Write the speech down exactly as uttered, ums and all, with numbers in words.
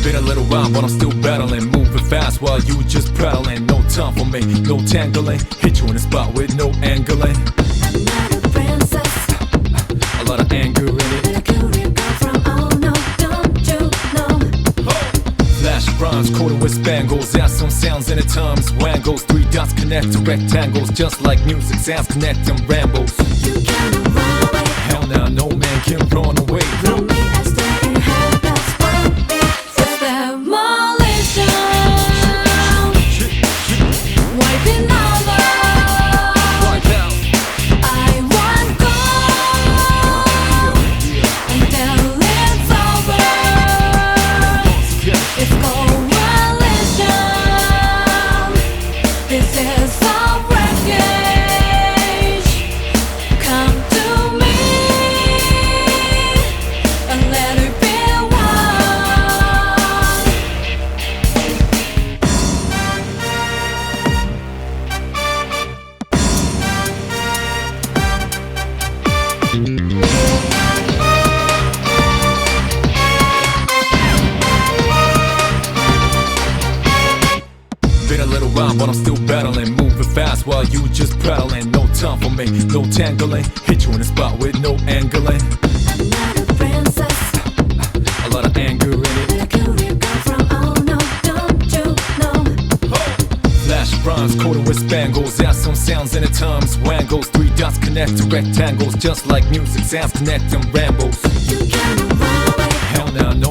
Been a little while, but I'm still battling. Moving fast while you just prattling. No time for me, no tangling. Hit you in the spot with no angling. I'm not a princess, A lot of anger in it. but a cutie girl from oh no, don't you know? Flash rhymes, coated with spangles. Add some sounds and at times wangles. Three dots connect to rectangles, just like music sounds connect them rambles. You cannot run away Hell nah, no man can run away from me. I stay in her, that's why it's demolition. Wiping over. Wipe out. I want gold until it's over. It's coalition. This is our wreckage. Come to me and let it be Been a little while, but I'm still battling. Moving fast while you just prattling. No time for me, no tangling. Hit you in the spot with no angling. I'm not a princess, A lot of anger in it. but a cutie girl from oh no, don't you know? Flash rhymes, coated with spangles. Add some sounds and at times wangles. Three dots connect to rectangles, just like music sounds connect them rambles. You cannot run away Hell nah,